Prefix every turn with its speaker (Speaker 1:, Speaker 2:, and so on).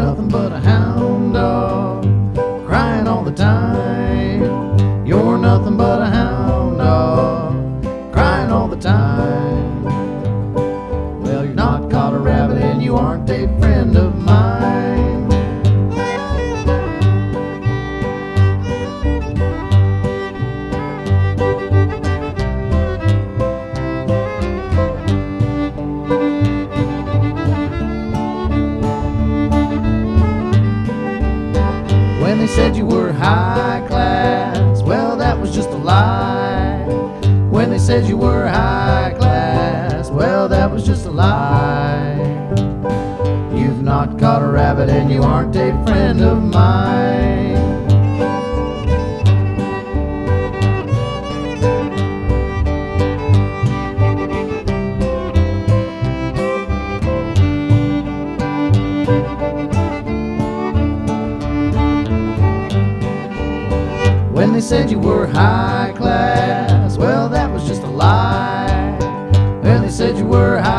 Speaker 1: nothing but a hound dog, crying all the time. You're nothing but a hound dog, crying all the time. Well, you're not caught a rabbit and you aren't a friend of mine. When they said you were high class, well, that was just a lie. When they said you were high class, well, that was just a lie. You've not caught a rabbit and you aren't a friend of mine. When they said you were high class, well, that was just a lie. When they said you were high